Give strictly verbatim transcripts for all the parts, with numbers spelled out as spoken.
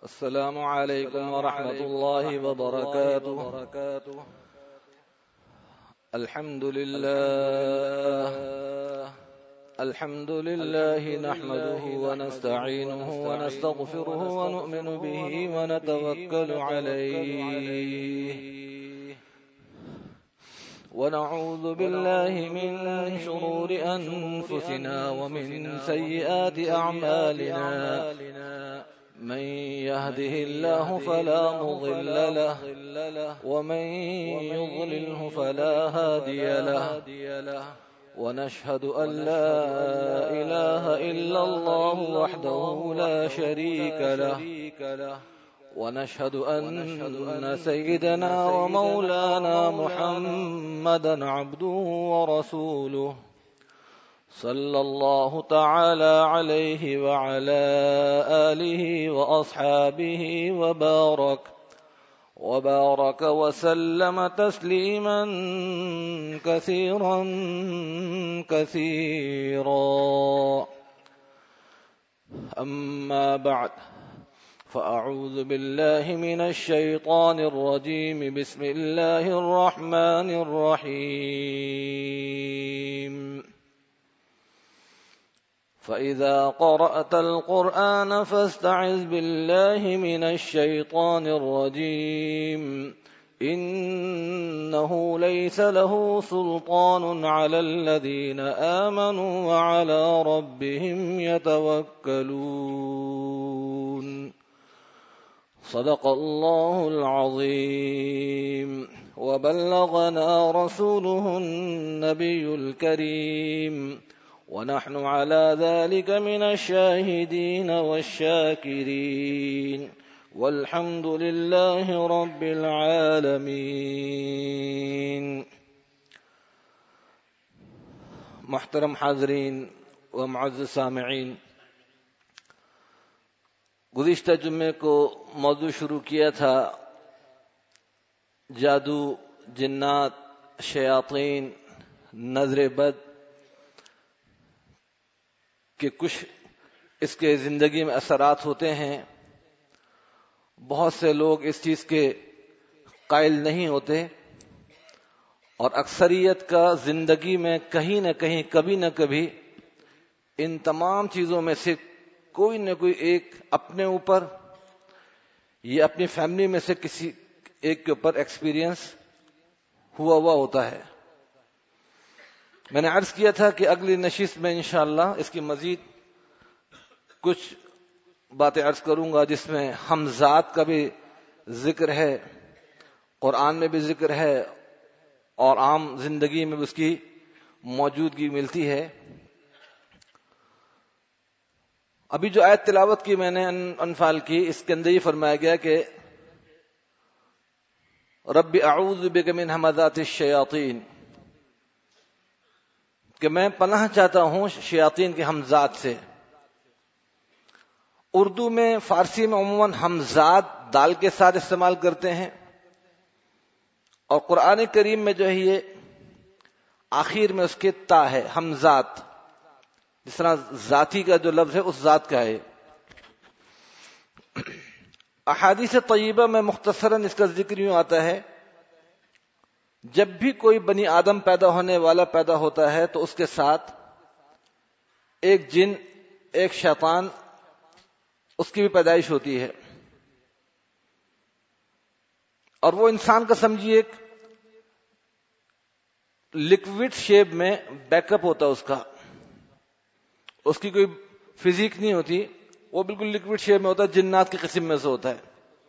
السلام علیکم ورحمۃ اللہ وبرکاتہ. الحمد للہ الحمد للہ نحمده ونستعینه ونستغفره ونؤمن به ونتوکل علیہ ونعوذ بالله من شرور أنفسنا ومن سيئات أعمالنا من يهده الله فلا مضل له ومن يضلله فلا هادي له ونشهد أن لا إله إلا الله وحده لا شريك له ونشهد أن سيدنا ومولانا محمدا عبده ورسوله صلى الله تعالى عليه وعلى آله وأصحابه وبارك وبارك وسلم تسليما كثيرا كثيرا. أما بعد فأعوذ بالله من الشيطان الرجيم. بسم الله الرحمن الرحيم. فإذا قرأت القرآن فاستعذ بالله من الشيطان الرجيم. إنه ليس له سلطان على الذين آمنوا وعلى ربهم يتوكلون. صدق الله العظيم. وبلغنا رسوله النبي الكريم ونحن على ذلك من الشاهدين والشاكرين والحمد لله رب العالمين. محترم حاضرین و معزز سامعین، گزشتہ جمعے کو موضوع شروع کیا تھا جادو، جنات، شیاطین، نظر بد کہ کچھ اس کے زندگی میں اثرات ہوتے ہیں. بہت سے لوگ اس چیز کے قائل نہیں ہوتے، اور اکثریت کا زندگی میں کہیں نہ کہیں کبھی نہ کبھی ان تمام چیزوں میں سے کوئی نہ کوئی ایک اپنے اوپر یا اپنی فیملی میں سے کسی ایک کے اوپر ایکسپیرینس ہوا ہوا ہوتا ہے. میں نے عرض کیا تھا کہ اگلی نشست میں انشاءاللہ اس کی مزید کچھ باتیں عرض کروں گا، جس میں حمزات کا بھی ذکر ہے، قرآن میں بھی ذکر ہے، اور عام زندگی میں بھی اس کی موجودگی ملتی ہے. ابھی جو آیت تلاوت کی میں نے انفال کی، اس کے اندر یہ فرمایا گیا کہ رب اعوذ بک من ہمزات الشیاطین، کہ میں پناہ چاہتا ہوں شیاطین کے ہمزات سے. اردو میں، فارسی میں عموماً ہمزات دال کے ساتھ استعمال کرتے ہیں، اور قرآن کریم میں جو ہے یہ آخر میں اس کے تا ہے، ہمزات، جس طرح ذاتی کا جو لفظ ہے اس ذات کا ہے. احادیث طیبہ میں مختصراً اس کا ذکر یوں آتا ہے، جب بھی کوئی بنی آدم پیدا ہونے والا پیدا ہوتا ہے تو اس کے ساتھ ایک جن، ایک شیطان، اس کی بھی پیدائش ہوتی ہے. اور وہ انسان کا سمجھیے ایک لکوڈ شیپ میں بیک اپ ہوتا ہے اس کا، اس کی کوئی فزیک نہیں ہوتی، وہ بالکل لکوڈ شیپ میں ہوتا ہے، جنات کی قسم میں سے ہوتا ہے.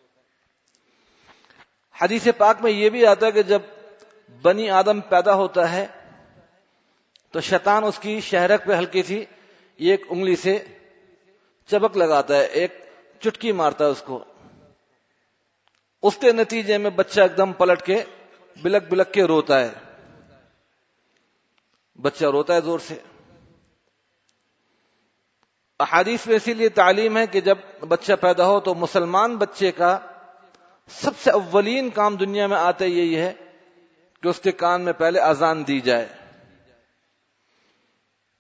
حدیث پاک میں یہ بھی آتا ہے کہ جب بنی آدم پیدا ہوتا ہے تو شیطان اس کی شہرک پہ ہلکی سی ایک انگلی سے چبک لگاتا ہے، ایک چٹکی مارتا ہے اس کو. اس کے نتیجے میں بچہ ایک دم پلٹ کے بلک بلک کے روتا ہے، بچہ روتا ہے زور سے. احادیث میں اسی لیے تعلیم ہے کہ جب بچہ پیدا ہو تو مسلمان بچے کا سب سے اولین کام دنیا میں آتا یہی ہے کہ اس کے کان میں پہلے اذان دی جائے.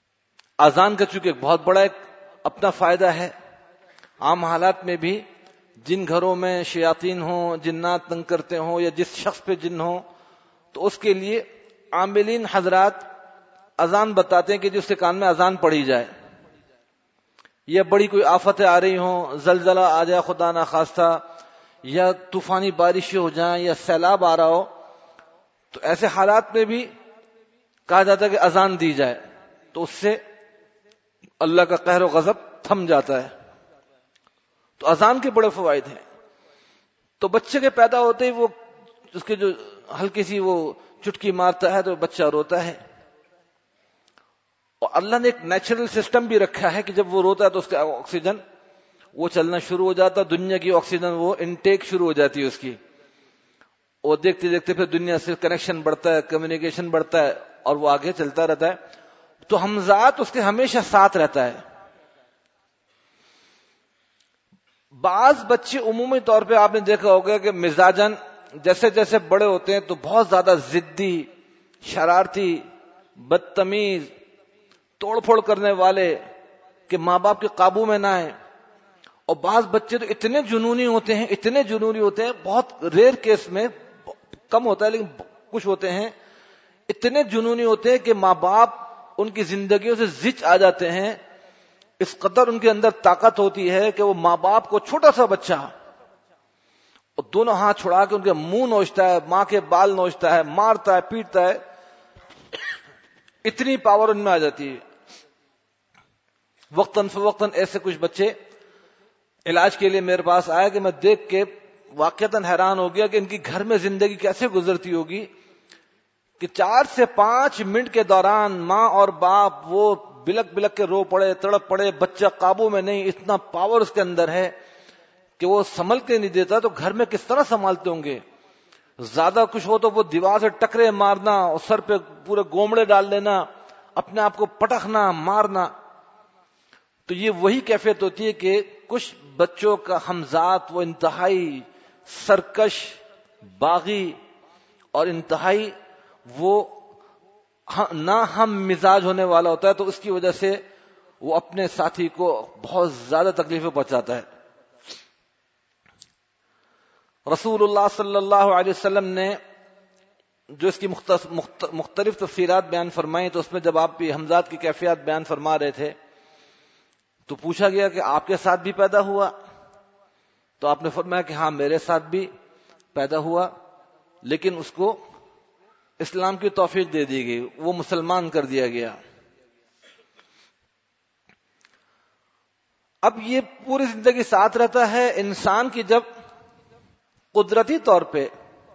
اذان کا چونکہ ایک بہت بڑا ایک اپنا فائدہ ہے، عام حالات میں بھی جن گھروں میں شیاطین ہوں، جنات تنگ کرتے ہوں، یا جس شخص پہ جن ہو، تو اس کے لیے عاملین حضرات اذان بتاتے ہیں کہ جس کے کان میں اذان پڑھی جائے. یا بڑی کوئی آفتیں آ رہی ہوں، زلزلہ آ جائے خدا نہ خواستہ، یا طوفانی بارشیں ہو جائیں، یا سیلاب آ رہا ہو، تو ایسے حالات میں بھی کہا جاتا ہے کہ اذان دی جائے، تو اس سے اللہ کا قہر و غضب تھم جاتا ہے. تو اذان کے بڑے فوائد ہیں. تو بچے کے پیدا ہوتے ہی وہ اس کے جو ہلکی سی وہ چٹکی مارتا ہے تو بچہ روتا ہے. اور اللہ نے ایک نیچرل سسٹم بھی رکھا ہے کہ جب وہ روتا ہے تو اس کا آکسیجن وہ چلنا شروع ہو جاتا ہے، دنیا کی آکسیجن وہ انٹیک شروع ہو جاتی ہے اس کی، اور دیکھتے دیکھتے پھر دنیا سے کنیکشن بڑھتا ہے، کمیونیکیشن بڑھتا ہے، اور وہ آگے چلتا رہتا ہے. تو ہمزاد اس کے ہمیشہ ساتھ رہتا ہے. بعض بچے عمومی طور پہ آپ نے دیکھا ہوگا کہ مزاجن جیسے جیسے بڑے ہوتے ہیں تو بہت زیادہ ضدی، شرارتی، بدتمیز، توڑ پھوڑ کرنے والے کہ ماں باپ کے قابو میں نہ آئے. اور بعض بچے تو اتنے جنونی ہوتے ہیں اتنے جنونی ہوتے ہیں بہت ریئر کیس میں کم ہوتا ہے لیکن کچھ ہوتے ہیں اتنے جنونی ہوتے ہیں کہ ماں باپ ان کی زندگیوں سے زچ آ جاتے ہیں. اس قدر ان کے اندر طاقت ہوتی ہے کہ وہ ماں باپ کو چھوٹا سا بچہ اور دونوں ہاتھ چھڑا کے ان کے منہ نوچتا ہے، ماں کے بال نوچتا ہے، مارتا ہے، پیٹتا ہے. اتنی پاور ان میں آ جاتی ہے. وقتاً فوقتاً ایسے کچھ بچے علاج کے لیے میرے پاس آئے کہ میں دیکھ کے واقعتاً حیران ہو گیا کہ ان کی گھر میں زندگی کیسے گزرتی ہوگی کہ چار سے پانچ منٹ کے دوران ماں اور باپ وہ بلک بلک کے رو پڑے، تڑپ پڑے، بچہ قابو میں نہیں. اتنا پاور اس کے اندر ہے کہ وہ سنبھل کے نہیں دیتا. تو گھر میں کس طرح سنبھالتے ہوں گے؟ زیادہ کچھ ہو تو وہ دیوار سے ٹکرے مارنا اور سر پہ پورے گومڑے ڈال دینا، اپنے آپ کو پٹکنا، مارنا. تو یہ وہی کیفیت ہوتی ہے کہ کچھ بچوں کا ہمزاد وہ انتہائی سرکش، باغی اور انتہائی وہ نہ ہم مزاج ہونے والا ہوتا ہے. تو اس کی وجہ سے وہ اپنے ساتھی کو بہت زیادہ تکلیفیں پہنچاتا ہے. رسول اللہ صلی اللہ علیہ وسلم نے جو اس کی مختلف تفسیرات بیان فرمائی تو اس میں جب آپ ہمزاد کی کیفیات بیان فرما رہے تھے تو پوچھا گیا کہ آپ کے ساتھ بھی پیدا ہوا؟ تو آپ نے فرمایا کہ ہاں میرے ساتھ بھی پیدا ہوا، لیکن اس کو اسلام کی توفیق دے دی گئی، وہ مسلمان کر دیا گیا. اب یہ پوری زندگی ساتھ رہتا ہے. انسان کی جب قدرتی طور پہ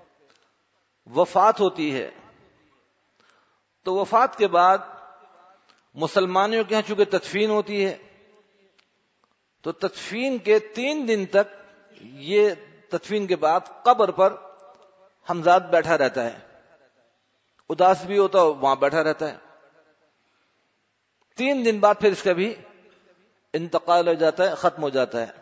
وفات ہوتی ہے تو وفات کے بعد مسلمانوں کے ہاں چونکہ تدفین ہوتی ہے تو تدفین کے تین دن تک یہ تدفین کے بعد قبر پر ہمزاد بیٹھا رہتا ہے، اداس بھی ہوتا ہے وہاں بیٹھا رہتا ہے. تین دن بعد پھر اس کا بھی انتقال ہو جاتا ہے، ختم ہو جاتا ہے.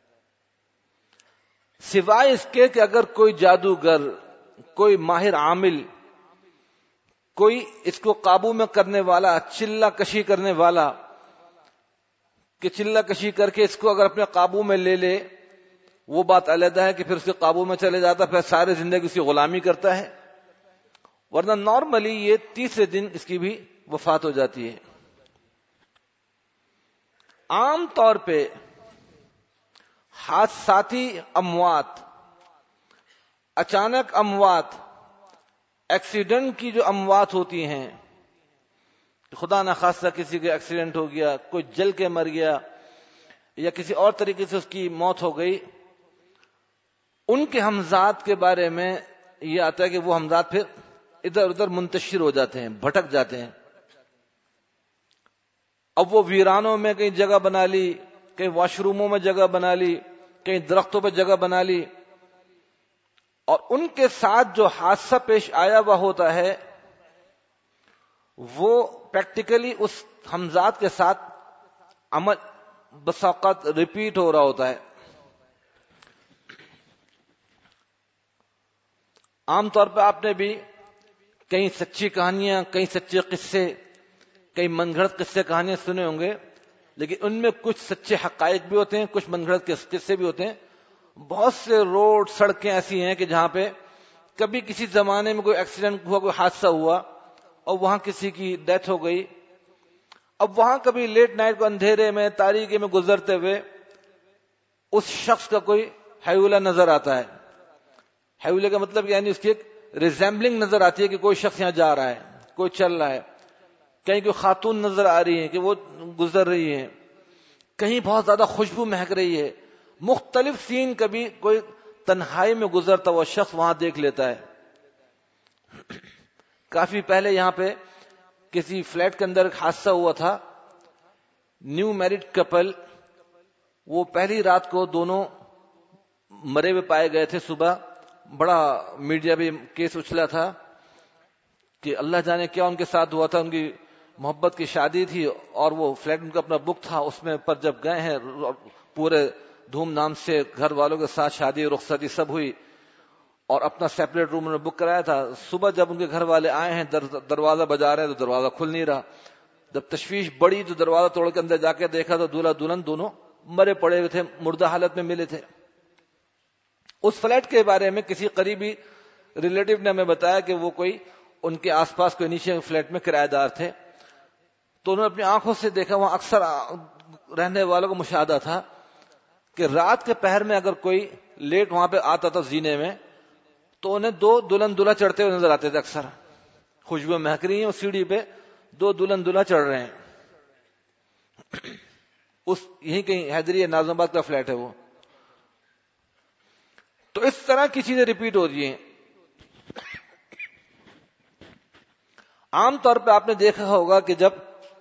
سوائے اس کے کہ اگر کوئی جادوگر، کوئی ماہر عامل، کوئی اس کو قابو میں کرنے والا، چلہ کشی کرنے والا کہ چلہ کشی کر کے اس کو اگر اپنے قابو میں لے لے، وہ بات علیحدہ ہے کہ پھر اس کے قابو میں چلے جاتا، پھر سارے زندگی اس کی غلامی کرتا ہے. ورنہ نارملی یہ تیسرے دن اس کی بھی وفات ہو جاتی ہے. عام طور پہ حادثاتی اموات، اچانک اموات، ایکسیڈنٹ کی جو اموات ہوتی ہیں، خدا نہ خواستہ کسی کا ایکسیڈنٹ ہو گیا، کوئی جل کے مر گیا یا کسی اور طریقے سے اس کی موت ہو گئی، ان کے ہمزاد کے بارے میں یہ آتا ہے کہ وہ ہمزاد پھر ادھر ادھر منتشر ہو جاتے ہیں، بھٹک جاتے ہیں. اب وہ ویرانوں میں کہیں جگہ بنا لی، کہیں واش روموں میں جگہ بنا لی، کہیں درختوں پہ جگہ بنا لی، اور ان کے ساتھ جو حادثہ پیش آیا ہوا ہوتا ہے وہ پریکٹیکلی اس ہمزاد کے ساتھ عمل بس اوقات ریپیٹ ہو رہا ہوتا ہے. عام طور پہ آپ نے بھی کئی سچی کہانیاں، کئی سچے قصے، کئی من گھڑت قصے کہانیاں سنے ہوں گے، لیکن ان میں کچھ سچے حقائق بھی ہوتے ہیں، کچھ من گھڑت قصے بھی ہوتے ہیں. بہت سے روڈ سڑکیں ایسی ہیں کہ جہاں پہ کبھی کسی زمانے میں کوئی ایکسیڈنٹ ہوا، کوئی حادثہ ہوا اور وہاں کسی کی ڈیتھ ہو گئی. اب وہاں کبھی لیٹ نائٹ کو اندھیرے میں تاریکی میں گزرتے ہوئے اس شخص کا کوئی ہیولہ نظر آتا ہے. ہیولے کا مطلب یعنی اس کی ایک ریزیمبلنگ نظر آتی ہے کہ کوئی شخص یہاں جا رہا ہے، کوئی چل رہا ہے. کہیں کوئی خاتون نظر آ رہی ہے کہ وہ گزر رہی ہے، کہیں بہت زیادہ خوشبو مہک رہی ہے. مختلف سین کبھی کوئی تنہائی میں گزرتا ہوا شخص وہاں دیکھ لیتا ہے. کافی پہلے یہاں پہ کسی فلیٹ کے اندر ایک حادثہ ہوا تھا. نیو میرڈ کپل، وہ پہلی رات کو دونوں مرے ہوئے پائے گئے تھے. صبح بڑا میڈیا بھی کیس اچھلا تھا کہ اللہ جانے کیا ان کے ساتھ ہوا تھا. ان کی محبت کی شادی تھی اور وہ فلیٹ ان کا اپنا بک تھا، اس میں پر جب گئے ہیں پورے دھوم دھام سے گھر والوں کے ساتھ شادی رخصتی سب ہوئی اور اپنا سیپریٹ روم انہوں نے بک کرایا تھا. صبح جب ان کے گھر والے آئے ہیں در دروازہ بجا رہے ہیں تو دروازہ کھل نہیں رہا. جب تشویش بڑی تو دروازہ توڑ کے اندر جا کے دیکھا تو دولہا دلہن دونوں مرے پڑے ہوئے تھے، مردہ حالت میں ملے تھے. اس فلیٹ کے بارے میں کسی قریبی ریلیٹیو نے ہمیں بتایا کہ وہ کوئی ان کے آس پاس کوئی نیچے فلیٹ میں کرایہ دار تھے. تو انہوں نے اپنی آنکھوں سے دیکھا، وہاں اکثر رہنے والوں کو مشاہدہ تھا کہ رات کے پہر میں اگر کوئی لیٹ وہاں پہ آتا تھا زینے میں تو انہیں دو دلہن دلہا چڑھتے ہوئے نظر آتے تھے. اکثر خوشبو مہک رہی ہیں اور سیڑھی پہ دو دلہن دلہا چڑھ رہے ہیں. اس یہیں کہیں حیدری ناظم آباد کا فلیٹ ہے وہ. تو اس طرح کی چیزیں ریپیٹ ہو رہی ہیں. عام طور پہ آپ نے دیکھا ہوگا کہ جب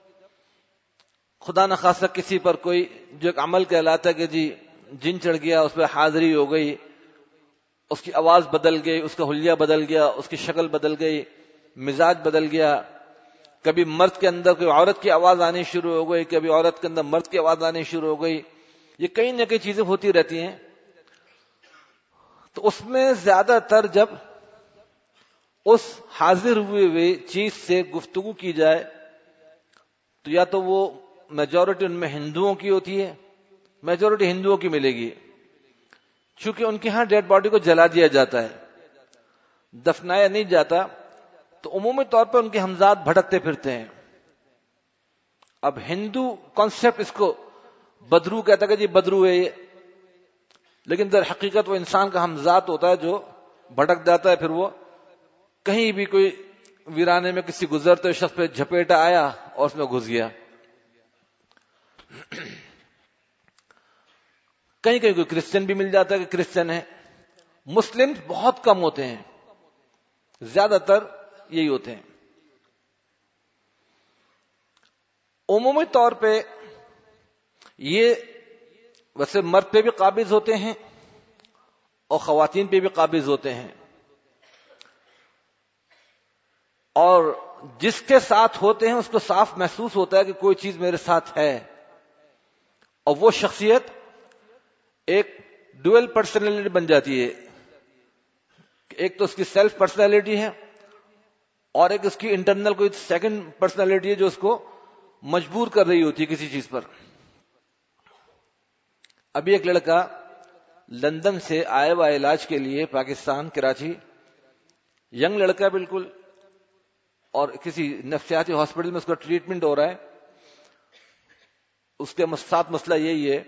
خدا نخواستہ کسی پر کوئی جو ایک عمل کہلاتا ہے کہ جی جن چڑھ گیا، اس پہ حاضری ہو گئی، اس کی آواز بدل گئی، اس کا حلیہ بدل گیا، اس کی شکل بدل گئی، مزاج بدل گیا. کبھی مرد کے اندر کوئی عورت کی آواز آنی شروع ہو گئی، کبھی عورت کے اندر مرد کی آواز آنی شروع ہو گئی. یہ کئی نہ کئی چیزیں ہوتی رہتی ہیں. تو اس میں زیادہ تر جب اس حاضر ہوئے ہوئے چیز سے گفتگو کی جائے تو یا تو وہ میجورٹی ان میں ہندوؤں کی ہوتی ہے، میجورٹی ہندوؤں کی ملے گی، چونکہ ان کے ہاں ڈیڈ باڈی کو جلا دیا جاتا ہے، دفنایا نہیں جاتا. تو عمومی طور پر ان کے ہمزاد بھٹکتے پھرتے ہیں. اب ہندو کانسیپٹ اس کو بدرو کہتا ہے کہ جی بدرو ہے یہ، لیکن در حقیقت وہ انسان کا ہمزاد ہوتا ہے جو بھٹک جاتا ہے. پھر وہ کہیں بھی کوئی ویرانے میں کسی گزرتے ہوئے شخص پہ جھپیٹا آیا اور اس میں گھس گیا. کہیں کہیں کوئی کرسچن بھی مل جاتا ہے کہ کرسچن ہے. مسلم بہت کم ہوتے ہیں، زیادہ تر یہی ہوتے ہیں. عمومی طور پہ یہ ویسے مرد پہ بھی قابض ہوتے ہیں اور خواتین پہ بھی قابض ہوتے ہیں، اور جس کے ساتھ ہوتے ہیں اس کو صاف محسوس ہوتا ہے کہ کوئی چیز میرے ساتھ ہے. اور وہ شخصیت ایک ڈوئل پرسنالٹی بن جاتی ہے. ایک تو اس کی سیلف پرسنالٹی ہے اور ایک اس کی انٹرنل کوئی سیکنڈ پرسنالٹی ہے جو اس کو مجبور کر رہی ہوتی ہے کسی چیز پر. ابھی ایک لڑکا لندن سے آیا ہوا علاج کے لیے پاکستان کراچی، ینگ لڑکا بالکل، اور کسی نفسیاتی ہاسپٹل میں اس کا ٹریٹمنٹ ہو رہا ہے. اس کے ساتھ مسئلہ یہی ہے،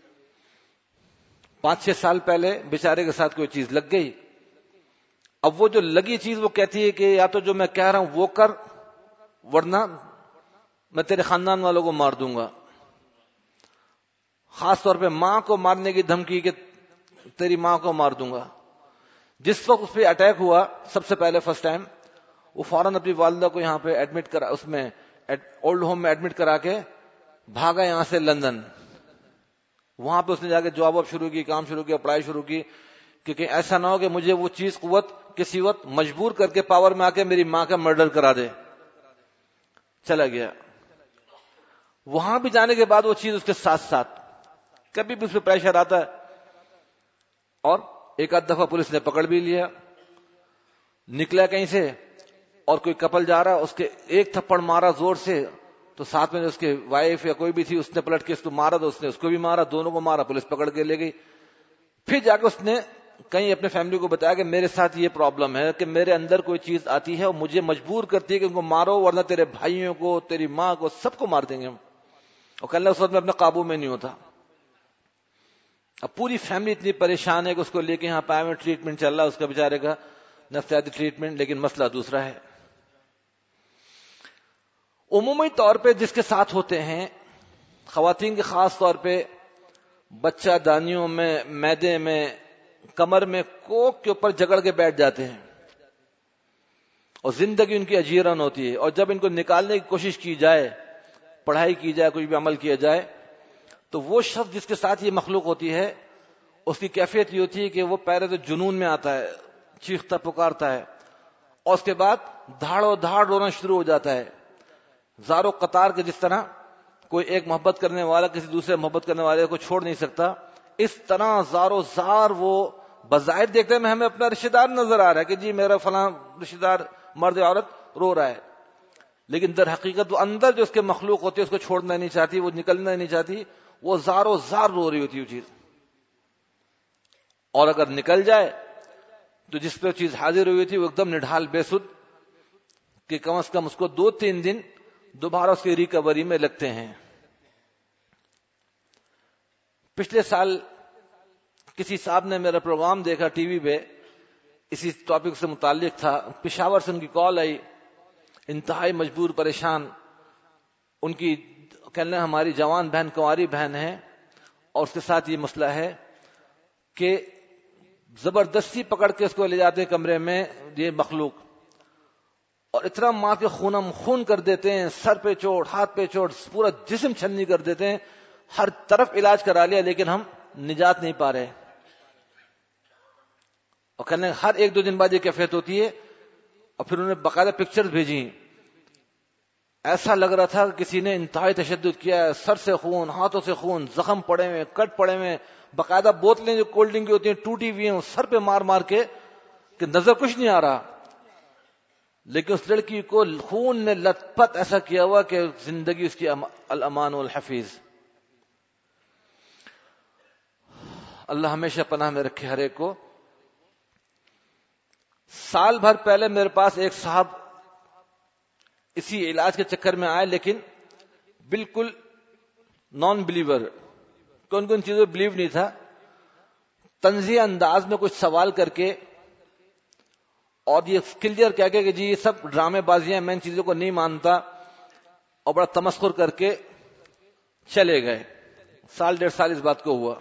پانچ چھ سال پہلے بیچارے کے ساتھ کوئی چیز لگ گئی. اب وہ جو لگی چیز وہ کہتی ہے کہ یا تو جو میں کہہ رہا ہوں وہ کر، ورنہ میں تیرے خاندان والوں کو مار دوں گا. خاص طور پہ ماں کو مارنے کی دھمکی کہ تیری ماں کو مار دوں گا. جس وقت اس پہ اٹیک ہوا سب سے پہلے فرسٹ ٹائم، وہ فوراً اپنی والدہ کو یہاں پہ ایڈمٹ کرا، اس میں اولڈ ہوم میں ایڈمٹ کرا کے بھاگا یہاں سے لندن. وہاں پہ اس نے جا کے جاب واب شروع کی، کام شروع کیا، پڑھائی شروع کی کہ کہیں ایسا نہ ہو کہ مجھے وہ چیز قوت کسی وقت مجبور کر کے پاور میں آ کے میری ماں کا مرڈر کرا دے. چلا گیا. وہاں بھی جانے کے بعد وہ چیز اس کے ساتھ ساتھ کبھی بھی اس پہ پریشر آتا ہے، اور ایک آدھ دفعہ پولیس نے پکڑ بھی لیا. نکلا کہیں سے اور کوئی کپل جا رہا، اس کے ایک تھپڑ مارا زور سے، تو ساتھ میں اس کے وائف یا کوئی بھی تھی اس نے پلٹ کے اس کو مارا، تو اس نے اس کو بھی مارا، دونوں کو مارا، پولیس پکڑ کے لے گئی. پھر جا کے اس نے کہیں اپنے فیملی کو بتایا کہ میرے ساتھ یہ پرابلم ہے کہ میرے اندر کوئی چیز آتی ہے اور مجھے مجبور کرتی ہے کہ ان کو مارو ورنہ تیرے بھائیوں کو تیری ماں کو سب کو مار دیں گے ہم. اور کہنے اس وقت میں اپنے قابو میں نہیں ہوتا. اب پوری فیملی اتنی پریشان ہے کہ اس کو لے کے یہاں پائے میں ٹریٹمنٹ چل رہا ہے اس کا بیچارے کا نفسیاتی ٹریٹمنٹ, لیکن مسئلہ دوسرا ہے. عمومی طور پہ جس کے ساتھ ہوتے ہیں خواتین کے خاص طور پہ بچہ دانیوں میں, معدے میں, کمر میں, کوک کے اوپر جگڑ کے بیٹھ جاتے ہیں اور زندگی ان کی اجیرن ہوتی ہے. اور جب ان کو نکالنے کی کوشش کی جائے, پڑھائی کی جائے, کوئی بھی عمل کیا جائے, تو وہ شخص جس کے ساتھ یہ مخلوق ہوتی ہے اس کی کیفیت یہ ہوتی ہے کہ وہ پہلے تو جنون میں آتا ہے, چیختا پکارتا ہے, اور اس کے بعد دھاڑ و دھاڑ رونا شروع ہو جاتا ہے. زار و قطار کے جس طرح کوئی ایک محبت کرنے والا کسی دوسرے محبت کرنے والے کو چھوڑ نہیں سکتا, اس طرح زار و زار وہ بظاہر دیکھتے میں ہمیں اپنا رشتہ دار نظر آ رہا ہے کہ جی میرا فلاں رشتہ دار مرد عورت رو رہا ہے, لیکن در حقیقت وہ اندر جو اس کے مخلوق ہوتی ہے اس کو چھوڑنا نہیں چاہتی, وہ نکلنا نہیں چاہتی, وہ زار و زار رو رہی ہوتی ہے وہ چیز. اور اگر نکل جائے تو جس پہ چیز حاضر ہوئی تھی وہ ایک دم نڈھال بے سد کہ کم از کم اس کو دو تین دن دوبارہ اس کی ریکوری میں لگتے ہیں. پچھلے سال کسی صاحب نے میرا پروگرام دیکھا ٹی وی پہ, اسی ٹاپک سے متعلق تھا. پشاور سے ان کی کال آئی, انتہائی مجبور پریشان. ان کی کہنا ہماری جوان بہن کنواری بہن ہے اور اس کے ساتھ یہ مسئلہ ہے کہ زبردستی پکڑ کے اس کو لے جاتے ہیں کمرے میں یہ مخلوق, اور اتنا مار کے خونم خون کر دیتے ہیں, سر پہ چوٹ, ہاتھ پہ چوٹ, پورا جسم چھلنی کر دیتے ہیں. ہر طرف علاج کرا لیا لیکن ہم نجات نہیں پا رہے. اور کہنے ہر ایک دو دن بعد یہ کیفیت ہوتی ہے. اور پھر انہوں نے باقاعدہ پکچر بھیجی, ایسا لگ رہا تھا کہ کسی نے انتہائی تشدد کیا ہے, سر سے خون, ہاتھوں سے خون, زخم پڑے ہوئے, کٹ پڑے ہوئے, باقاعدہ بوتلیں جو کولڈ ڈرنک کی ہوتی ہیں ٹوٹی ہوئی ہیں, سر پہ مار مار کے کہ نظر کچھ نہیں آ رہا, لیکن اس لڑکی کو خون نے لت پت ایسا کیا ہوا کہ زندگی اس کی الامان والحفیظ. اللہ ہمیشہ پناہ میں رکھے ہر ایک کو. سال بھر پہلے میرے پاس ایک صاحب اسی علاج کے چکر میں آئے, لیکن بالکل نان بلیور, کون کون چیزوں بلیو نہیں تھا. طنزیہ انداز میں کچھ سوال کر کے اور یہ کلیئر کہہ کے کہ جی یہ سب ڈرامے بازیاں, میں ان چیزوں کو نہیں مانتا, اور بڑا تمسخر کر کے چلے گئے. سال ڈیڑھ سال اس بات کو ہوا.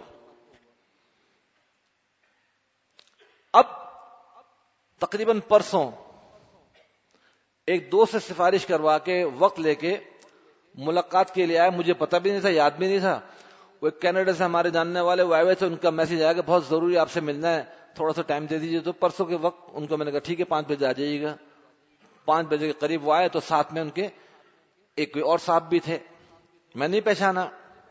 اب تقریباً پرسوں ایک دوست سے سفارش کروا کے وقت لے کے ملاقات کے لیے آیا. مجھے پتہ بھی نہیں تھا, یاد بھی نہیں تھا. وہ ایک کینیڈا سے ہمارے جاننے والے وہ آئے ہوئے تھے, ان کا میسج آیا کہ بہت ضروری آپ سے ملنا ہے, تھوڑا سا ٹائم دے دیجیے. تو پرسوں کے وقت ان کو میں نے کہا ٹھیک ہے پانچ بجے آ جائیے گا. پانچ بجے کے قریب وہ آئے تو ساتھ میں ان کے ایک کوئی اور صاحب بھی تھے, میں نہیں پہچانا.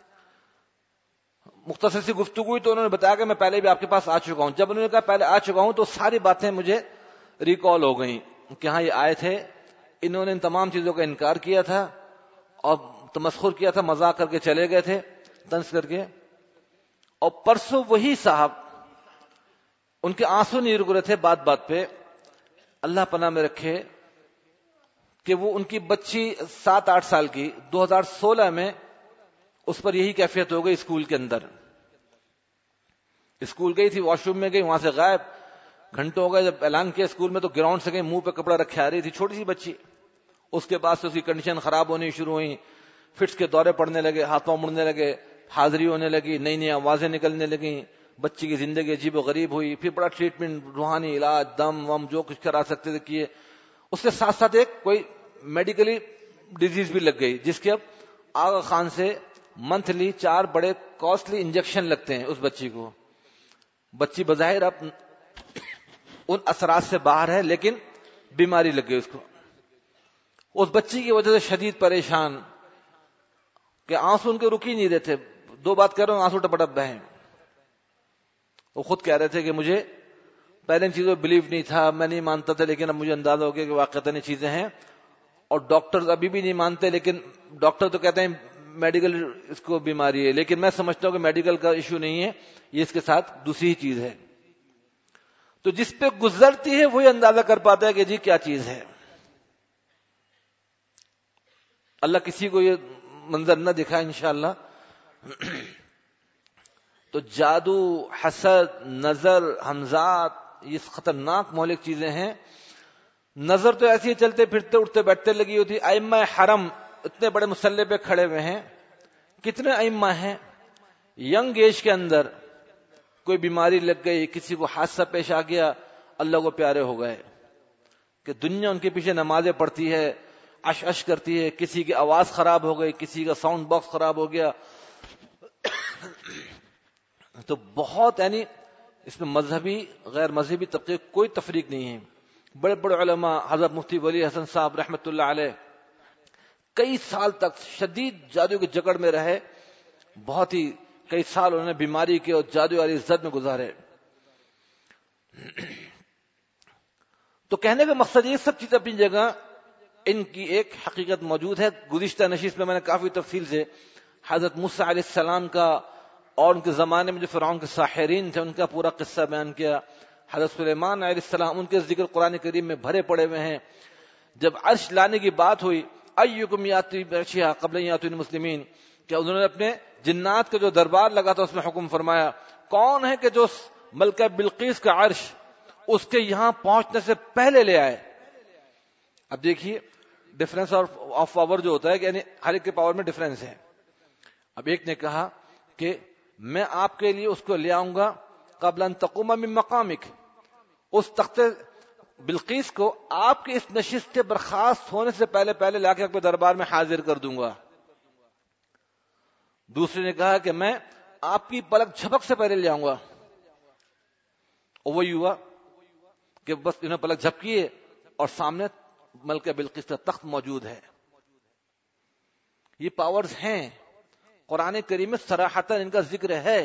مختصر سی گفتگو ہوئی تو انہوں نے بتایا کہ میں پہلے بھی آپ کے پاس آ چکا ہوں. جب انہوں نے کہا پہلے آ چکا ہوں تو ساری باتیں مجھے ریکال ہو گئیں کہ ہاں یہ آئے تھے, انہوں نے ان تمام چیزوں کا انکار کیا تھا اور تمسخر کیا تھا, مذاق کر کے چلے گئے تھے طنز کر کے. اور پرسوں وہی صاحب, ان کے آنسو نہیں رک رہے تھے بات بات پہ, اللہ پناہ میں رکھے کہ وہ ان کی بچی سات آٹھ سال کی دو ہزار سولہ میں اس پر یہی کیفیت ہو گئی. اسکول کے اندر اسکول گئی تھی, واش روم میں گئی, وہاں سے غائب. گھنٹوں ہو گئے, جب اعلان کیا اسکول میں تو گراؤنڈ سے گئی, منہ پہ کپڑا رکھے آ رہی تھی, چھوٹی سی بچی. اس کے بعد سے اس کی کنڈیشن خراب ہونی شروع ہوئی, فٹس کے دورے پڑنے لگے, ہاتھ پاؤں مڑنے لگے, حاضری ہونے لگی, نئی نئی آوازیں نکلنے لگیں. بچی کی زندگی عجیب و غریب ہوئی. پھر بڑا ٹریٹمنٹ, روحانی علاج, دم وم جو کچھ کرا سکتے تھے کیے. اس کے ساتھ ساتھ ایک کوئی میڈیکلی ڈیزیز بھی لگ گئی, جس کے اب آغا خان سے منتھلی چار بڑے کاسٹلی انجیکشن لگتے ہیں اس بچی کو. بچی بظاہر اب ان اثرات سے باہر ہے, لیکن بیماری لگ گئی اس کو. اس بچی کی وجہ سے شدید پریشان کہ آنسو ان کے رک ہی نہیں رہے تھے. دو بات کہہ رہا ہوں, آنسو ٹپٹپ بہیں. وہ خود کہہ رہے تھے کہ مجھے پہلے ان چیزوں بلیو نہیں تھا, میں نہیں مانتا تھا, لیکن اب مجھے اندازہ ہو گیا کہ واقعتاً یہ چیزیں ہیں. اور ڈاکٹر ابھی بھی نہیں مانتے, لیکن ڈاکٹر تو کہتے ہیں میڈیکل اس کو بیماری ہے، لیکن میں سمجھتا ہوں کہ میڈیکل کا ایشو نہیں ہے، یہ اس کے ساتھ دوسری چیز ہے. تو جس پہ گزرتی ہے وہی اندازہ کر پاتا ہے کہ جی کیا چیز ہے. اللہ کسی کو یہ منظر نہ دکھائے انشاءاللہ. تو جادو، حسد، نظر، ہمزات، یہ خطرناک مہلک چیزیں ہیں. نظر تو ایسی چلتے پھرتے اٹھتے بیٹھتے لگی ہوتی. ائمہ حرم اتنے بڑے مسلح پہ کھڑے ہوئے ہیں. کتنے ائمہ ہیں ینگ ایج کے اندر کوئی بیماری لگ گئی، کسی کو حادثہ پیش آ گیا، اللہ کو پیارے ہو گئے کہ دنیا ان کے پیچھے نمازیں پڑھتی ہے، اش اش کرتی ہے. کسی کی آواز خراب ہو گئی، کسی کا ساؤنڈ باکس خراب ہو گیا. تو بہت یعنی اس میں مذہبی غیر مذہبی طبقے کوئی تفریق نہیں ہے. بڑے بڑے علماء حضرت مفتی ولی حسن صاحب رحمۃ اللہ علیہ کئی سال تک شدید جادو کی جکڑ میں رہے. بہت ہی کئی سال انہوں نے بیماری کے اور جادو والی زد میں گزارے. تو کہنے کا مقصد یہ سب چیزیں اپنی جگہ، ان کی ایک حقیقت موجود ہے. گزشتہ نشست میں میں نے کافی تفصیل سے حضرت موسیٰ علیہ السلام کا اور ان کے زمانے میں جو فرعون کے ساحرین تھے ان کا پورا قصہ بیان کیا. حضرت سلیمان علیہ السلام ان کے ذکر قرآن کریم میں بھرے پڑے ہوئے ہیں. جب عرش لانے کی بات ہوئی، ایکم یاتی بعرشھا قبل ان یاتون مسلمین، کہ انہوں نے اپنے جنات کا جو دربار لگا تھا اس میں حکم فرمایا کون ہے کہ جو ملکہ بلقیس کا عرش اس کے یہاں پہنچنے سے پہلے لے آئے. اب دیکھیے ڈفرینس آف پاور جو ہوتا ہے کہ یعنی ہر ایک کے پاور میں ڈفرینس ہے. اب ایک نے کہا کہ میں آپ کے لیے اس کو لے آؤں گا قبل ان تقوم من مقامک، اس تخت بلقیس کو آپ کے اس نشست کے برخاست ہونے سے پہلے پہلے لا کے اپنے دربار میں حاضر کر دوں گا. دوسرے نے کہا کہ میں آپ کی پلک جھپک سے پہلے لے آؤں گا. اور وہی ہوا کہ بس انہیں پلک جھپکی ہے اور سامنے ملکہ بلقیس کا تخت موجود ہے. یہ پاورز ہیں، قرآن کریم میں صراحتاً ان کا ذکر ہے.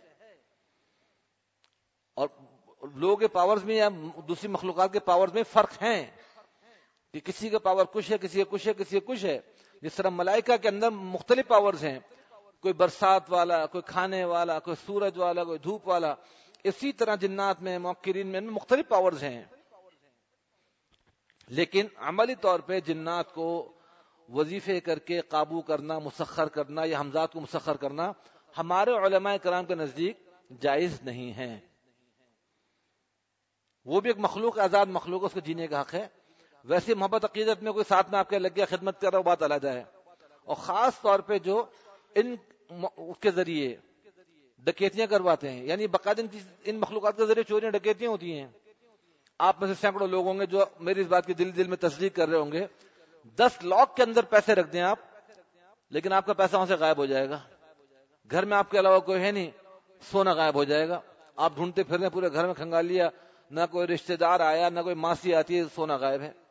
اور لوگوں کے پاورز میں یا دوسری مخلوقات کے پاورز میں فرق ہیں کہ کسی کا پاور کچھ ہے، کسی کا کچھ ہے، کسی کا کچھ ہے. جس طرح ملائکہ کے اندر مختلف پاورز ہیں، کوئی برسات والا، کوئی کھانے والا، کوئی سورج والا، کوئی دھوپ والا. اسی طرح جنات میں، موکرین میں مختلف پاورز ہیں. لیکن عملی طور پہ جنات کو وظیفے کر کے قابو کرنا، مسخر کرنا یا حمزات کو مسخر کرنا ہمارے علماء کرام کے نزدیک جائز نہیں ہے. وہ بھی ایک مخلوق، آزاد مخلوق، اس کو جینے کا حق ہے. ویسے محبت عقیدت میں کوئی ساتھ میں آپ کے لگ گیا خدمت کر رہا، وہ بات علیحدہ ہے. اور خاص طور پہ جو ان کے ذریعے ڈکیتیاں کرواتے ہیں، یعنی باقاعدہ ان مخلوقات کے ذریعے چوریاں ڈکیتیاں ہوتی ہیں. آپ میں سے سینکڑوں لوگ ہوں گے جو میری اس بات کی دل دل میں تصدیق کر رہے ہوں گے. دس لاکھ کے اندر پیسے رکھ دیں آپ، لیکن آپ کا پیسہ وہاں سے غائب ہو جائے گا. گھر میں آپ کے علاوہ کوئی ہے نہیں، سونا غائب ہو جائے گا. آپ ڈھونڈتے پھر رہے پورے گھر میں کھنگال لیا، نہ کوئی رشتہ دار آیا، نہ کوئی ماسی آتی ہے، سونا غائب ہے.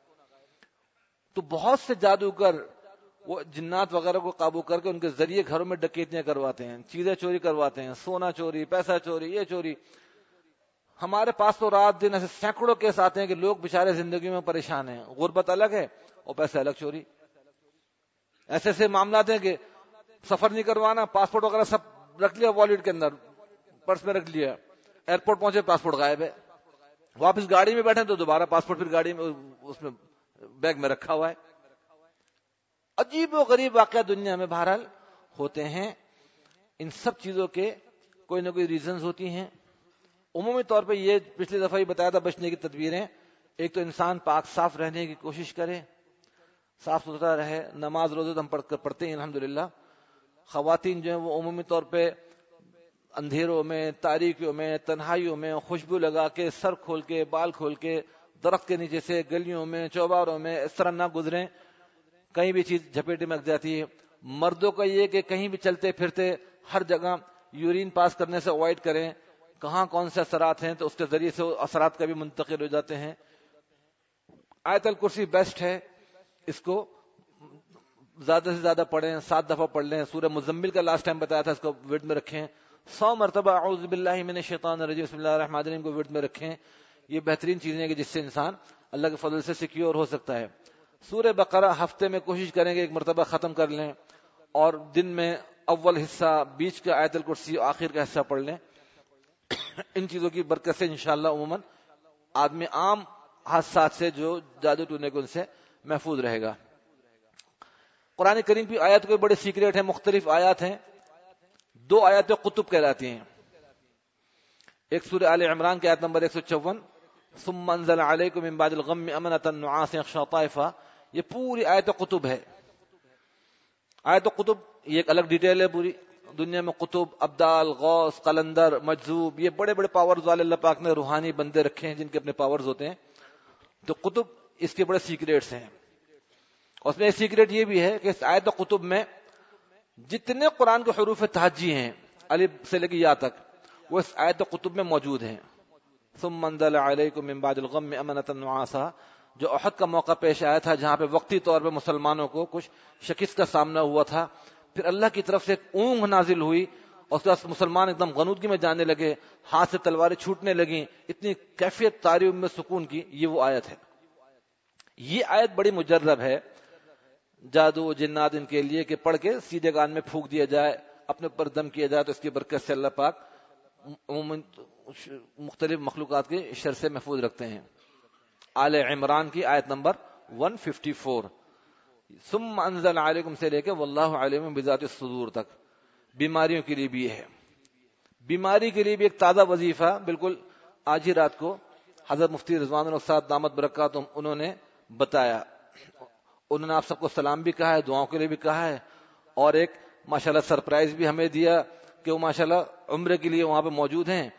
تو بہت سے جادوگر وہ جنات وغیرہ کو قابو کر کے ان کے ذریعے گھروں میں ڈکیتیاں کرواتے ہیں، چیزیں چوری کرواتے ہیں، سونا چوری، پیسہ چوری، یہ چوری. ہمارے پاس تو رات دن ایسے سینکڑوں کیس آتے ہیں کہ لوگ بیچارے زندگی میں پریشان ہیں. غربت الگ ہے اور پیسے الگ چوری. ایسے ایسے معاملات ہیں کہ سفر نہیں کروانا، پاسپورٹ وغیرہ سب رکھ لیا والیٹ کے اندر، پرس میں رکھ لیا، ایئرپورٹ پہنچے پاسپورٹ غائب ہے. واپس گاڑی میں بیٹھے تو دوبارہ پاسپورٹ پھر گاڑی میں اس میں بیگ میں رکھا ہوا ہے. عجیب و غریب واقعہ دنیا میں بہرحال ہوتے ہیں. ان سب چیزوں کے کوئی نہ کوئی ریزنز ہوتی ہیں. عمومی طور پہ یہ پچھلی دفعہ ہی بتایا تھا بچنے کی تدبیریں. ایک تو انسان پاک صاف رہنے کی کوشش کرے، صاف ستھرا رہے. نماز روزے تو ہم پڑھتے ہیں الحمدللہ. خواتین جو ہیں وہ عمومی طور پہ اندھیروں میں، تاریکیوں میں، تنہائیوں میں خوشبو لگا کے، سر کھول کے، بال کھول کے، درخت کے نیچے سے، گلیوں میں، چوباروں میں اس طرح نہ گزریں. کہیں بھی چیز جھپیٹے میں لگ جاتی ہے. مردوں کا یہ کہ کہیں بھی چلتے پھرتے ہر جگہ یورین پاس کرنے سے اوائڈ کریں. کہاں کون سے اثرات ہیں تو اس کے ذریعے سے اثرات کا بھی منتقل ہو جاتے ہیں. آیت الکرسی بیسٹ ہے، اس کو زیادہ سے زیادہ پڑھیں، سات دفعہ پڑھ لیں. سورہ مزمل کا لاسٹ ٹائم بتایا تھا، اس کو ورد میں رکھیں. سو مرتبہ اعوذ باللہ من الشیطان الرجیم بسم اللہ الرحمن الرحیم کو ورد میں رکھیں. یہ بہترین چیزیں ہیں کہ جس سے انسان اللہ کے فضل سے سیکیور ہو سکتا ہے. سورہ بقرہ ہفتے میں کوشش کریں گے ایک مرتبہ ختم کر لیں. اور دن میں اول حصہ، بیچ کا آیت الکرسی، آخر کا حصہ پڑھ لیں. ان چیزوں کی برکت سے انشاءاللہ عموماً آدمی عام حادثات سے جو جادو ٹونے کو ان سے محفوظ رہے گا. قرآن کریم کی آیات کوئی بڑے سیکریٹ ہیں، مختلف آیات ہیں. دو آیات قطب کہلاتی ہیں. ایک سورہ آل عمران کی آیت نمبر ایک سو چون، ثم انزل علیکم من بعد الغم امنۃ نعاسا یغشی طائفہ، یہ پوری آیت قطب ہے. آیت قطب یہ ایک الگ ڈیٹیل ہے. پوری دنیا میں قطب، ابدال، غوث، قلندر، مجذوب، یہ بڑے بڑے پاورز والے اللہ پاک نے روحانی بندے رکھے ہیں جن کے اپنے پاورز ہوتے ہیں. تو قطب اس کے بڑے سیکریٹس ہیں. اور اس میں ایک سیکریٹ یہ بھی ہے کہ اس آیت قطب میں جتنے قرآن کے حروف تہجی ہیں الف سے لے کے یا تک، وہ اس آیت قطب میں موجود ہیں. ثم انزل علیکم من بعد الغم امنۃ نعاسا، جو احد کا موقع پیش آیا تھا جہاں پہ وقتی طور پہ مسلمانوں کو کچھ شکست کا سامنا ہوا تھا، پھر اللہ کی طرف سے ایک اونگ نازل ہوئی اور اس کے بعد مسلمان ایک دم غنودگی میں جانے لگے، ہاتھ سے تلواریں چھوٹنے لگیں، اتنی کیفیت طاری میں سکون کی. یہ وہ آیت ہے. یہ آیت بڑی مجرب ہے جادو جنات ان کے لیے کہ پڑھ کے سیدھے کان میں پھونک دیا جائے، اپنے اوپر دم کیا جائے تو اس کی برکت سے اللہ پاک عموماً مختلف مخلوقات کے شر سے محفوظ رکھتے ہیں. آل عمران کی آیت نمبر ایک سو چون، ثم انزل علیکم سے لے کے واللہ علیم بذات الصدور تک. بیماریوں کے لیے بھی یہ ہے. بیماری کے لیے بھی ایک تازہ وظیفہ بالکل آج ہی رات کو حضرت مفتی رضوان الحق صاحب دامت برکاتہم انہوں نے بتایا. انہوں نے آپ سب کو سلام بھی کہا ہے، دعاؤں کے لیے بھی کہا ہے، اور ایک ماشاءاللہ سرپرائز بھی ہمیں دیا کہ وہ ماشاءاللہ عمرے کے لیے وہاں پہ موجود ہیں.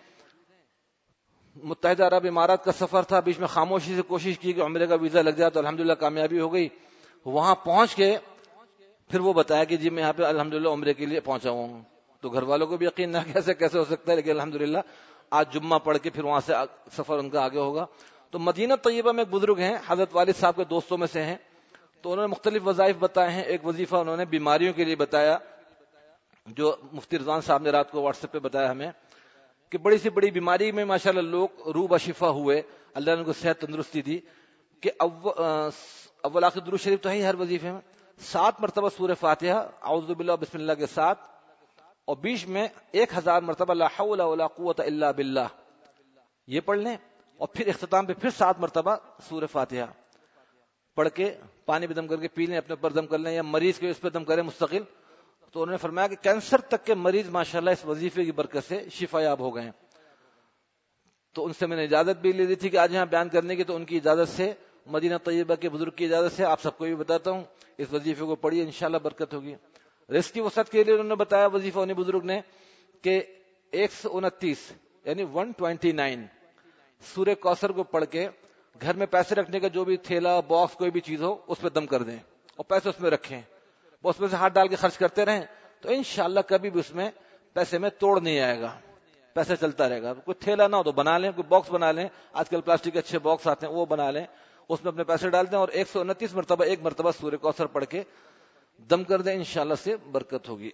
متحدہ عرب امارات کا سفر تھا، بیچ میں خاموشی سے کوشش کی کہ عمرے کا ویزا لگ جائے تو الحمدللہ کامیابی ہو گئی. وہاں پہنچ کے پھر وہ بتایا کہ جی میں یہاں پہ الحمدللہ عمرے کے لیے پہنچا ہوں. تو گھر والوں کو بھی یقین نہ کیسے کیسے ہو سکتا ہے، لیکن الحمدللہ آج جمعہ پڑھ کے پھر وہاں سے سفر ان کا آگے ہوگا. تو مدینہ طیبہ میں ایک بزرگ ہیں، حضرت والد صاحب کے دوستوں میں سے ہیں، تو انہوں نے مختلف وظائف بتائے ہیں. ایک وظیفہ انہوں نے بیماریوں کے لیے بتایا جو مفتی رضوان صاحب نے رات کو واٹس ایپ پہ بتایا ہمیں کہ بڑی سی بڑی بیماری میں ماشاءاللہ لوگ روبہ شفا ہوئے، اللہ نے ان کو صحت تندرستی دی. کہ اول آخر درود شریف تو ہے ہر وظیفے میں، سات مرتبہ سورہ فاتحہ اعوذ باللہ بسم اللہ کے ساتھ، اور بیچ میں ایک ہزار مرتبہ لا حول ولا قوت الا باللہ یہ پڑھ لیں، اور پھر اختتام پہ پھر سات مرتبہ سورہ فاتحہ پڑھ کے پانی پہ دم کر کے پی لیں، اپنے اوپر دم کر لیں، یا مریض کے اس پہ دم کریں مستقل. تو انہوں نے فرمایا کہ کینسر تک کے مریض ماشاءاللہ اس وظیفے کی برکت سے شفا یاب ہو گئے. تو ان سے میں نے اجازت بھی لی دی تھی کہ آج یہاں بیان کرنے کی، تو ان کی اجازت سے، مدینہ طیبہ کے بزرگ کی اجازت سے آپ سب کو بھی بتاتا ہوں، اس وظیفے کو پڑھیے انشاءاللہ برکت ہوگی. رزق کی وسعت کے لیے انہوں نے بتایا وظیفہ انہیں بزرگ نے کہ ایک سو انتیس یعنی ایک سو انیس سورہ کوثر کو پڑھ کے گھر میں پیسے رکھنے کا جو بھی تھیلا باکس کوئی بھی چیز ہو اس پہ دم کر دیں اور پیسے اس میں رکھیں، وہ اس میں سے ہاتھ ڈال کے خرچ کرتے رہیں، تو انشاءاللہ کبھی بھی اس میں پیسے میں توڑ نہیں آئے گا، پیسے چلتا رہے گا. کوئی تھیلا نہ ہو تو بنا لیں، کوئی باکس بنا لیں، آج کل پلاسٹک کے اچھے باکس آتے ہیں وہ بنا لیں، اس میں اپنے پیسے ڈال دیں اور ایک سو انتیس مرتبہ ایک مرتبہ سورہ کوثر پڑھ کے دم کر دیں، انشاءاللہ سے برکت ہوگی.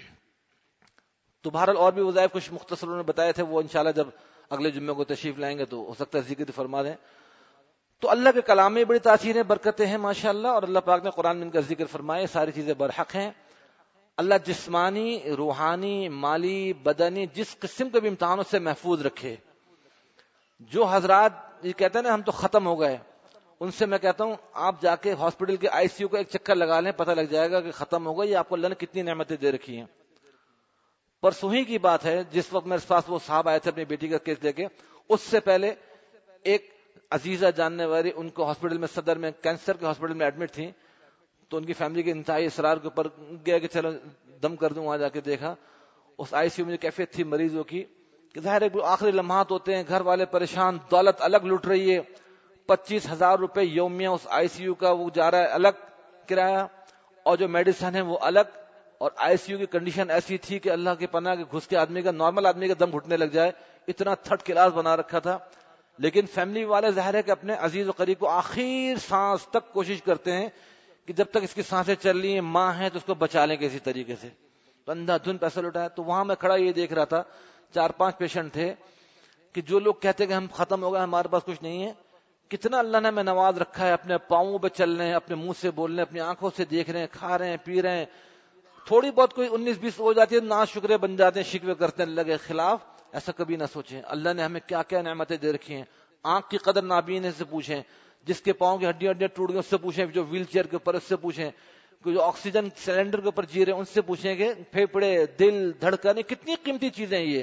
تو بہرحال اور بھی وظائف کچھ مختصر انہوں نے بتائے تھے، وہ انشاءاللہ جب اگلے جمعے کو تشریف لائیں گے تو ہو سکتا ہے ذکر فرما دیں. تو اللہ کے کلام میں بڑی تاثیریں برکتیں ہیں ماشاءاللہ، اور اللہ پاک نے قرآن میں ان کا ذکر فرمائے، ساری چیزیں برحق ہیں. اللہ جسمانی، روحانی، مالی، بدنی جس قسم کے بھی امتحانوں سے محفوظ رکھے. جو حضرات یہ کہتے ہیں نا ہم تو ختم ہو گئے، ان سے میں کہتا ہوں آپ جا کے ہاسپٹل کے آئی سی یو کا ایک چکر لگا لیں، پتہ لگ جائے گا کہ ختم ہو گئی. آپ کو اللہ نے کتنی نعمتیں دے رکھی ہیں. پرسوں ہی کی بات ہے، جس وقت میرے پاس وہ صاحب آئے تھے اپنی بیٹی کا کیس لے کے، اس سے پہلے ایک عزیزہ جاننے والی ان کو ہاسپٹل میں صدر میں کینسر کے ہاسپٹل میں ایڈمٹ تھی، تو ان کی فیملی کے انتہائی اصرار کے اوپر گیا کہ چلو دم کر دوں. وہاں جا کے دیکھا اس آئی سی یو میں کیفیت تھی مریضوں کی کہ ظاہر ہے آخری لمحات ہوتے ہیں، گھر والے پریشان، دولت الگ لٹ رہی ہے، پچیس ہزار روپے یومیہ اس آئی سی یو کا وہ جا رہا ہے الگ کرایہ، اور جو میڈیسن ہے وہ الگ، اور آئی سی یو کی کنڈیشن ایسی تھی کہ اللہ کے پناہ کے گھس کے آدمی کا نارمل آدمی کا دم گھٹنے لگ جائے، اتنا تھرڈ کلاس بنا رکھا تھا. لیکن فیملی والے ظاہر ہے کہ اپنے عزیز و قریب کو آخر سانس تک کوشش کرتے ہیں کہ جب تک اس کی سانسیں چل رہی ہیں، ماں ہے تو اس کو بچا لیں کسی طریقے سے. تو اندھا دھن پیسہ لٹایا. تو وہاں میں کھڑا یہ دیکھ رہا تھا، چار پانچ پیشنٹ تھے کہ جو لوگ کہتے کہ ہم ختم ہو گئے، ہمارے پاس کچھ نہیں ہے، کتنا اللہ نے ہمیں نواز رکھا ہے، اپنے پاؤں پہ چل رہے ہیں، اپنے منہ سے بول رہے ہیں، اپنی آنکھوں سے دیکھ رہے ہیں، کھا رہے ہیں، پی رہے ہیں، تھوڑی بہت کوئی انیس بیس ہو جاتی ہے نا شکرے بن جاتے ہیں, شکوے کرتے ہیں اللہ کے خلاف. ایسا کبھی نہ سوچیں. اللہ نے ہمیں کیا کیا نعمتیں دے رکھی ہیں. آنکھ کی قدر نابین سے پوچھیں, جس کے پاؤں کی ہڈیاں ہڈیاں ٹوٹ گئی اس سے پوچھیں, جو ویل چیئر کے اوپر اس سے پوچھیں, جو آکسیجن سلنڈر کے اوپر جی رہے ہیں ان سے پوچھیں کہ پھیپڑے, دل, دھڑکن, کتنی قیمتی چیزیں یہ.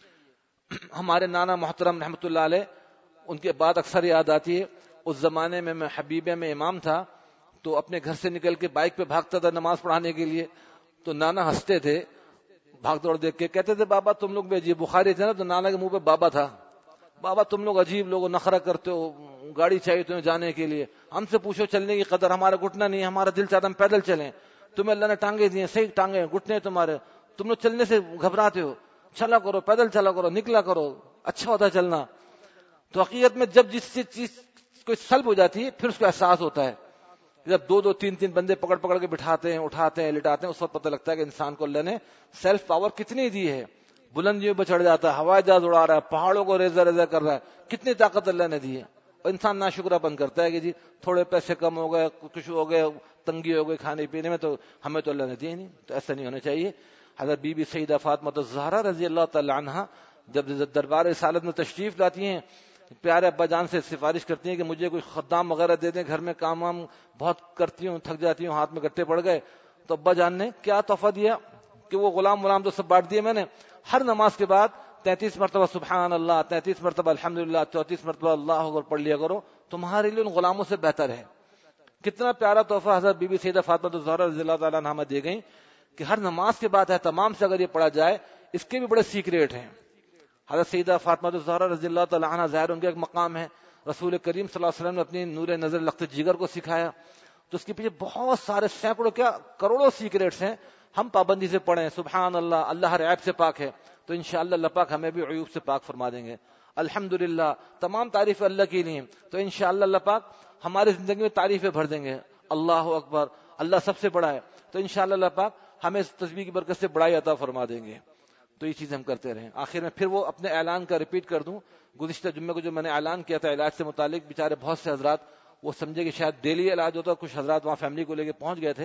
ہمارے نانا محترم رحمۃ اللہ علیہ, ان کے بعد اکثر یاد آتی ہے, اس زمانے میں میں حبیبیہ میں امام تھا, تو اپنے گھر سے نکل کے بائک پہ بھاگتا تھا نماز پڑھانے کے لیے. تو نانا ہنستے تھے بھاگ دوڑ دیکھ کے, کہتے تھے بابا تم لوگ بھی عجیب. بخاری تھے نا تو نانا کے منہ پہ بابا تھا, بابا تم لوگ عجیب لوگ نخرہ کرتے ہو, گاڑی چاہیے تمہیں جانے کے لیے, ہم سے پوچھو چلنے کی قدر, ہمارا گھٹنا نہیں, ہمارا دل چاہتا ہم پیدل چلیں, تمہیں اللہ نے ٹانگے دیے, صحیح ٹانگے گھٹنے تمہارے, تم لوگ چلنے سے گھبراتے ہو, چلا کرو پیدل چلا کرو, نکلا کرو, اچھا ہوتا ہے چلنا. تو حقیقت میں جب جس چیز کوئی سلب ہو جاتی ہے پھر اس کو احساس ہوتا ہے. جب دو دو تین تین بندے پکڑ پکڑ کے بٹھاتے ہیں, اٹھاتے ہیں, لٹاتے ہیں, اس وقت پتہ لگتا ہے کہ انسان کو اللہ نے سیلف پاور کتنی دی ہے. بلندیوں پہ چڑھ جاتا ہے, ہوائی جہاز اڑا رہا ہے, پہاڑوں کو ریزہ ریزہ کر رہا ہے, کتنی طاقت اللہ نے دی ہے. اور انسان ناشکرہ بن کرتا ہے کہ جی تھوڑے پیسے کم ہو گئے, کچھ ہو گئے, تنگی ہو گئی کھانے پینے میں, تو ہمیں تو اللہ نے دیے نہیں. تو ایسا نہیں ہونا چاہیے. حضرت بی بی سیدہ فاطمہ الزہرا رضی اللہ تعالی عنہا جب دربار رسالت میں تشریف لاتی ہیں, پیارے ابا جان سے سفارش کرتی ہیں کہ مجھے کوئی خدام وغیرہ دے دیں, گھر میں کام وام بہت کرتی ہوں, تھک جاتی ہوں, ہاتھ میں گٹے پڑ گئے. تو ابا جان نے کیا تحفہ دیا کہ وہ غلام غلام تو سب بانٹ دیے میں نے. ہر نماز کے بعد تینتیس مرتبہ سبحان اللہ, تینتیس مرتبہ الحمدللہ, چونتیس مرتبہ اللہ اکبر پڑھ لیا کرو, تمہارے لیے ان غلاموں سے بہتر ہے. کتنا پیارا تحفہ حضرت بی بی سیدہ فاطمہ الزہرا رضی اللہ تعالیٰ عنہا دے گئیں کہ ہر نماز کے بعد ہے تمام سے اگر یہ پڑھا جائے, اس کے بھی بڑے سیکریٹ ہیں. حضرت سیدہ فاطمہ الزہرا رضی اللہ تعالیٰ عنہا ظاہر ان کا ایک مقام ہے, رسول کریم صلی اللہ علیہ وسلم نے اپنی نور نظر لخت جگر کو سکھایا, تو اس کے پیچھے بہت سارے سینکڑوں کیا کروڑوں سیکریٹس ہیں. ہم پابندی سے پڑھیں سبحان اللہ, اللہ ہر عیب سے پاک ہے, تو انشاءاللہ اللہ پاک ہمیں بھی عیوب سے پاک فرما دیں گے. الحمدللہ, تمام تعریف اللہ کے لیے, تو انشاءاللہ اللہ پاک ہماری زندگی میں تعریفیں بھر دیں گے. اللہ اکبر, اللہ سب سے بڑا ہے, تو انشاءاللہ اللہ پاک ہمیں اس تسبیح کی برکت سے بڑائی عطا فرما دیں گے. تو یہ چیزیں ہم کرتے رہیں. آخر میں پھر وہ اپنے اعلان کا ریپیٹ کر دوں, گزشتہ جمعے کو جو میں نے اعلان کیا تھا علاج سے متعلق, بیچارے بہت سے حضرات وہ سمجھے کہ شاید ڈیلی علاج ہوتا ہے, کچھ حضرات وہاں فیملی کو لے کے پہنچ گئے تھے.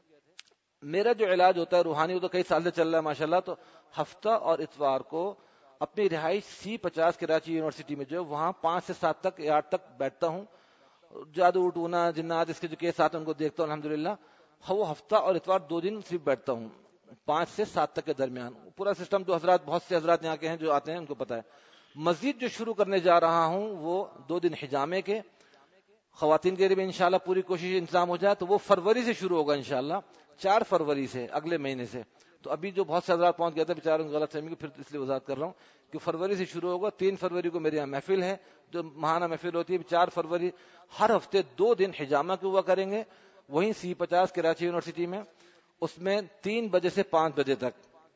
میرا جو علاج ہوتا ہے روحانی, وہ تو کئی سال سے چل رہا ہے ماشاءاللہ. تو ہفتہ اور اتوار کو اپنی رہائش سی پچاس کراچی یونیورسٹی میں جو وہاں پانچ سے سات تک یا آٹھ تک بیٹھتا ہوں, جادو ٹونا جنات اس کے جو کیس آتے ہیں ان کو دیکھتا ہوں الحمدللہ. وہ ہفتہ اور اتوار دو دن صرف بیٹھتا ہوں, پانچ سے سات تک کے درمیان. پورا سسٹم جو حضرات بہت سے حضرات یہاں کے ہیں جو آتے ہیں ان کو پتا ہے. مزید جو شروع کرنے جا رہا ہوں وہ دو دن حجامے کے, خواتین کے لیے بھی انشاءاللہ پوری کوشش انتظام ہو جائے, تو وہ فروری سے شروع ہوگا انشاءاللہ, چار فروری سے, اگلے مہینے سے. تو ابھی جو بہت سے حضرات پہنچ گئے تھے بیچاروں کو غلط فہمی, پھر اس لیے وضاحت کر رہا ہوں کہ فروری سے شروع ہوگا. تین فروری کو میرے یہاں محفل ہے, جو ماہانہ محفل ہوتی ہے. چار فروری ہر ہفتے دو دن حجامہ کے ہوا کریں گے, وہیں سی پچاس کراچی یونیورسٹی میں. اس میں تین بجے سے پانچ بجے تک,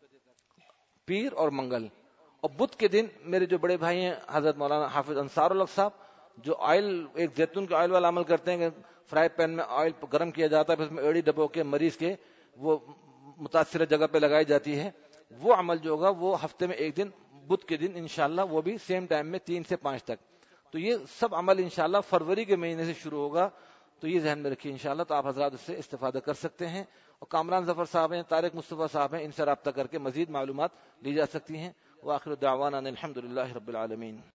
پیر اور منگل. اور بدھ کے دن میرے جو بڑے بھائی ہیں حضرت مولانا حافظ انصار الحق صاحب, جو آئل ایک زیتون کے آئل والا عمل کرتے ہیں کہ فرائی پین میں آئل گرم کیا جاتا ہے, پھر اس میں ایڑی ڈبو کے مریض کے وہ متاثرہ جگہ پہ لگائی جاتی ہے, وہ عمل جو ہوگا وہ ہفتے میں ایک دن بدھ کے دن انشاءاللہ, وہ بھی سیم ٹائم میں تین سے پانچ تک. تو یہ سب عمل انشاءاللہ فروری کے مہینے سے شروع ہوگا, تو یہ ذہن میں رکھیے انشاءاللہ. تو آپ حضرات اس سے استفادہ کر سکتے ہیں. اور کامران ظفر صاحب ہیں, طارق مصطفیٰ صاحب ہیں, ان سے رابطہ کر کے مزید معلومات لی جا سکتی ہیں. وآخر دعوانا الحمدللہ رب العالمین.